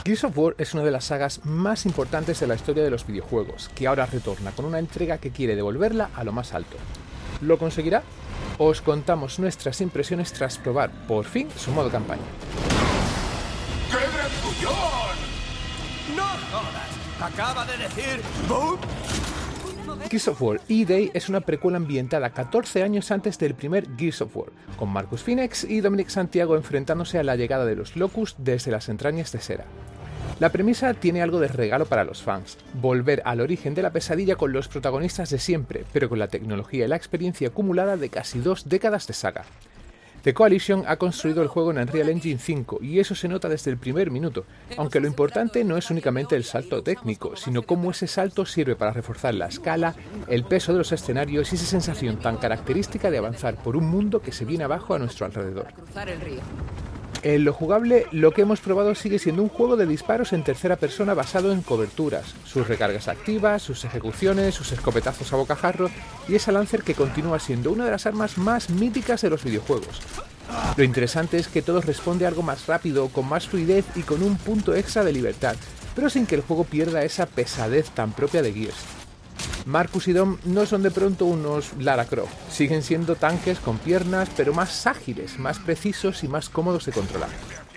Gears of War es una de las sagas más importantes de la historia de los videojuegos, que ahora retorna con una entrega que quiere devolverla a lo más alto. ¿Lo conseguirá? Os contamos nuestras impresiones tras probar, por fin, su modo campaña. ¡Qué grandullón! ¡No jodas! ¡Acaba de decir ¡boom! Gears of War E-Day es una precuela ambientada 14 años antes del primer Gears of War, con Marcus Phoenix y Dominic Santiago enfrentándose a la llegada de los Locust desde las entrañas de Sera. La premisa tiene algo de regalo para los fans, volver al origen de la pesadilla con los protagonistas de siempre, pero con la tecnología y la experiencia acumulada de casi 2 décadas de saga. The Coalition ha construido el juego en Unreal Engine 5 y eso se nota desde el primer minuto, aunque lo importante no es únicamente el salto técnico, sino cómo ese salto sirve para reforzar la escala, el peso de los escenarios y esa sensación tan característica de avanzar por un mundo que se viene abajo a nuestro alrededor. En lo jugable, lo que hemos probado sigue siendo un juego de disparos en tercera persona basado en coberturas, sus recargas activas, sus ejecuciones, sus escopetazos a bocajarro y esa Lancer que continúa siendo una de las armas más míticas de los videojuegos. Lo interesante es que todo responde a algo más rápido, con más fluidez y con un punto extra de libertad, pero sin que el juego pierda esa pesadez tan propia de Gears. Marcus y Dom no son de pronto unos Lara Croft, siguen siendo tanques con piernas, pero más ágiles, más precisos y más cómodos de controlar.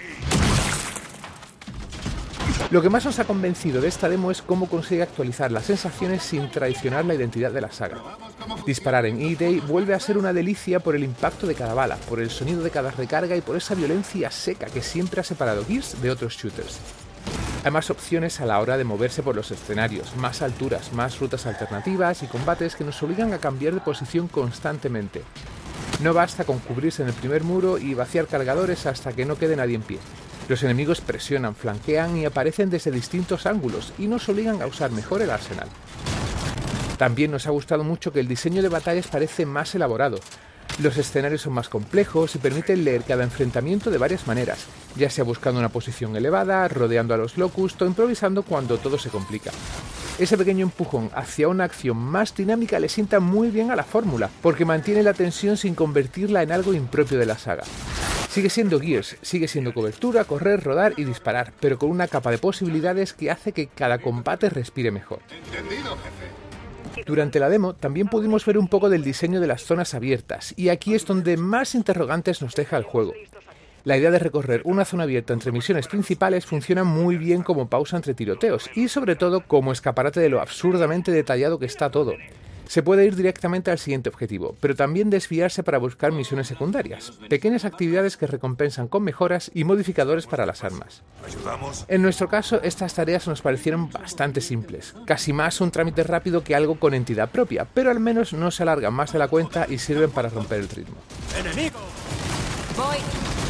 Lo que más nos ha convencido de esta demo es cómo consigue actualizar las sensaciones sin traicionar la identidad de la saga. Disparar en E-Day vuelve a ser una delicia por el impacto de cada bala, por el sonido de cada recarga y por esa violencia seca que siempre ha separado Gears de otros shooters. Hay más opciones a la hora de moverse por los escenarios, más alturas, más rutas alternativas y combates que nos obligan a cambiar de posición constantemente. No basta con cubrirse en el primer muro y vaciar cargadores hasta que no quede nadie en pie. Los enemigos presionan, flanquean y aparecen desde distintos ángulos y nos obligan a usar mejor el arsenal. También nos ha gustado mucho que el diseño de batallas parece más elaborado. Los escenarios son más complejos y permiten leer cada enfrentamiento de varias maneras, ya sea buscando una posición elevada, rodeando a los Locust o improvisando cuando todo se complica. Ese pequeño empujón hacia una acción más dinámica le sienta muy bien a la fórmula, porque mantiene la tensión sin convertirla en algo impropio de la saga. Sigue siendo Gears, sigue siendo cobertura, correr, rodar y disparar, pero con una capa de posibilidades que hace que cada combate respire mejor. Entendido, jefe. Durante la demo también pudimos ver un poco del diseño de las zonas abiertas, y aquí es donde más interrogantes nos deja el juego. La idea de recorrer una zona abierta entre misiones principales funciona muy bien como pausa entre tiroteos, y sobre todo como escaparate de lo absurdamente detallado que está todo. Se puede ir directamente al siguiente objetivo, pero también desviarse para buscar misiones secundarias, pequeñas actividades que recompensan con mejoras y modificadores para las armas. ¿Ayudamos? En nuestro caso, estas tareas nos parecieron bastante simples, casi más un trámite rápido que algo con entidad propia, pero al menos no se alargan más de la cuenta y sirven para romper el ritmo. ¡Enemigo! Voy.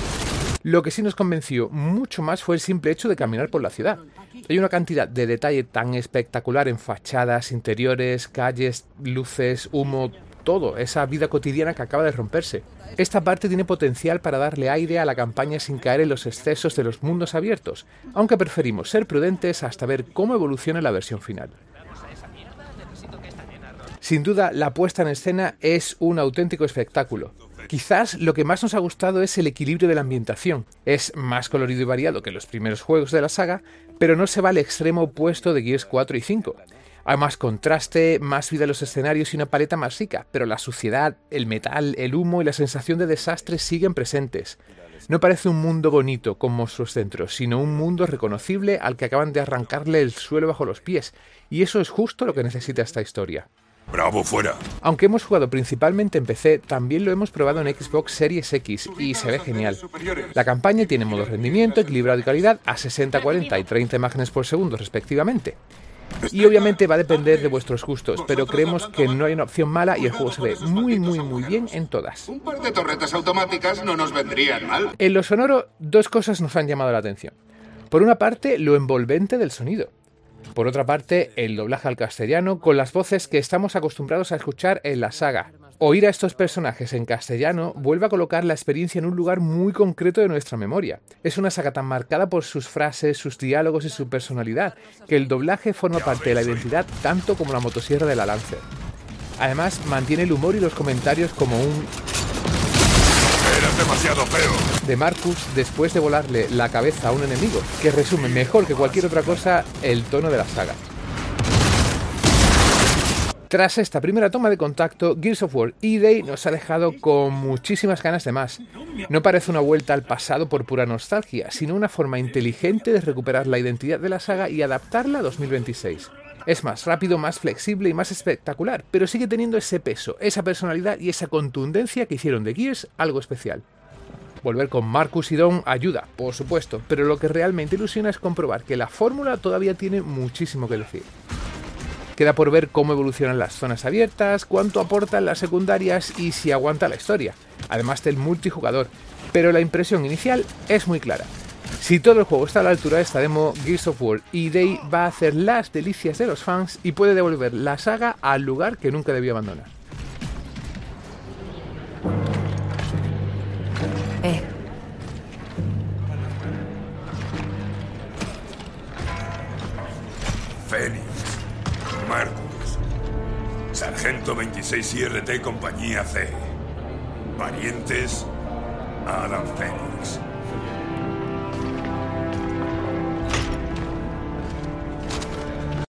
Lo que sí nos convenció mucho más fue el simple hecho de caminar por la ciudad. Hay una cantidad de detalle tan espectacular en fachadas, interiores, calles, luces, humo, todo, esa vida cotidiana que acaba de romperse. Esta parte tiene potencial para darle aire a la campaña sin caer en los excesos de los mundos abiertos, aunque preferimos ser prudentes hasta ver cómo evoluciona la versión final. Sin duda, la puesta en escena es un auténtico espectáculo. Quizás lo que más nos ha gustado es el equilibrio de la ambientación. Es más colorido y variado que los primeros juegos de la saga, pero no se va al extremo opuesto de Gears 4 y 5. Hay más contraste, más vida en los escenarios y una paleta más rica, pero la suciedad, el metal, el humo y la sensación de desastre siguen presentes. No parece un mundo bonito con monstruos dentro, sino un mundo reconocible al que acaban de arrancarle el suelo bajo los pies, y eso es justo lo que necesita esta historia. ¡Bravo, fuera! Aunque hemos jugado principalmente en PC, también lo hemos probado en Xbox Series X y se ve genial. La campaña tiene modo rendimiento, equilibrado y calidad a 60, 40 y 30 imágenes por segundo respectivamente. Y obviamente va a depender de vuestros gustos, pero creemos que no hay una opción mala y el juego se ve muy bien en todas. Un par de torretas automáticas no nos vendrían mal. En lo sonoro, dos cosas nos han llamado la atención. Por una parte, lo envolvente del sonido. Por otra parte, el doblaje al castellano con las voces que estamos acostumbrados a escuchar en la saga. Oír a estos personajes en castellano vuelve a colocar la experiencia en un lugar muy concreto de nuestra memoria. Es una saga tan marcada por sus frases, sus diálogos y su personalidad, que el doblaje forma parte de la identidad tanto como la motosierra de la Lancer. Además, mantiene el humor y los comentarios como un... es demasiado feo. De Marcus después de volarle la cabeza a un enemigo, que resume mejor que cualquier otra cosa el tono de la saga. Tras esta primera toma de contacto, Gears of War E-Day nos ha dejado con muchísimas ganas de más. No parece una vuelta al pasado por pura nostalgia, sino una forma inteligente de recuperar la identidad de la saga y adaptarla a 2026. Es más rápido, más flexible y más espectacular, pero sigue teniendo ese peso, esa personalidad y esa contundencia que hicieron de Gears algo especial. Volver con Marcus y Dom ayuda, por supuesto, pero lo que realmente ilusiona es comprobar que la fórmula todavía tiene muchísimo que decir. Queda por ver cómo evolucionan las zonas abiertas, cuánto aportan las secundarias y si aguanta la historia, además del multijugador, pero la impresión inicial es muy clara. Si todo el juego está a la altura de esta demo, Gears of War E-Day va a hacer las delicias de los fans y puede devolver la saga al lugar que nunca debió abandonar. Fénix, Marcus, Sargento 26 IRT Compañía C, parientes Adam Fénix.